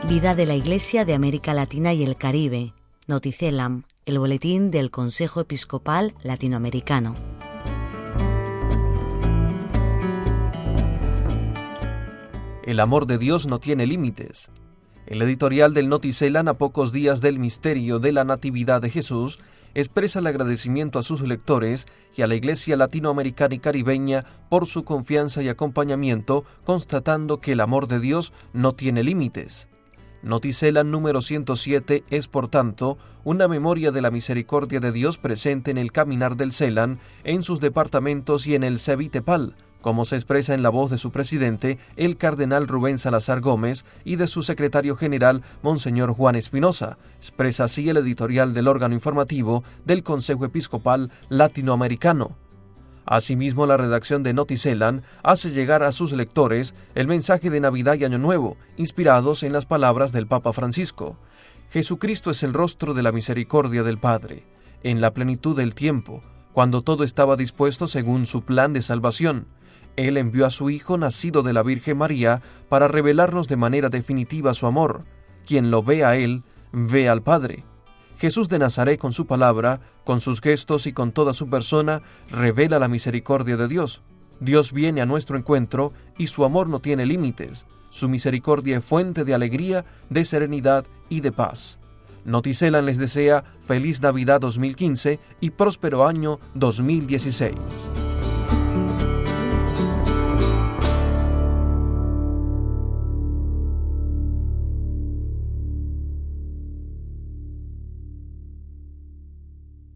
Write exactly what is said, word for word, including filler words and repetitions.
Vida de la Iglesia de América Latina y el Caribe. Noticelam, el boletín del Consejo Episcopal Latinoamericano. El amor de Dios no tiene límites. El editorial del Noticelam, a pocos días del misterio de la Natividad de Jesús, expresa el agradecimiento a sus lectores y a la Iglesia latinoamericana y caribeña por su confianza y acompañamiento, constatando que el amor de Dios no tiene límites. Noticelam número ciento siete es, por tanto, una memoria de la misericordia de Dios presente en el caminar del Celam, en sus departamentos y en el Cevitepal, como se expresa en la voz de su presidente, el cardenal Rubén Salazar Gómez, y de su secretario general, Monseñor Juan Espinosa. Expresa así el editorial del órgano informativo del Consejo Episcopal Latinoamericano. Asimismo, la redacción de Noticelam hace llegar a sus lectores el mensaje de Navidad y Año Nuevo, inspirados en las palabras del Papa Francisco. Jesucristo es el rostro de la misericordia del Padre. En la plenitud del tiempo, cuando todo estaba dispuesto según su plan de salvación, Él envió a su Hijo, nacido de la Virgen María, para revelarnos de manera definitiva su amor. Quien lo ve a Él, ve al Padre. Jesús de Nazaret, con su palabra, con sus gestos y con toda su persona, revela la misericordia de Dios. Dios viene a nuestro encuentro y su amor no tiene límites. Su misericordia es fuente de alegría, de serenidad y de paz. Noticelam les desea feliz Navidad dos mil quince y próspero año dos mil dieciséis.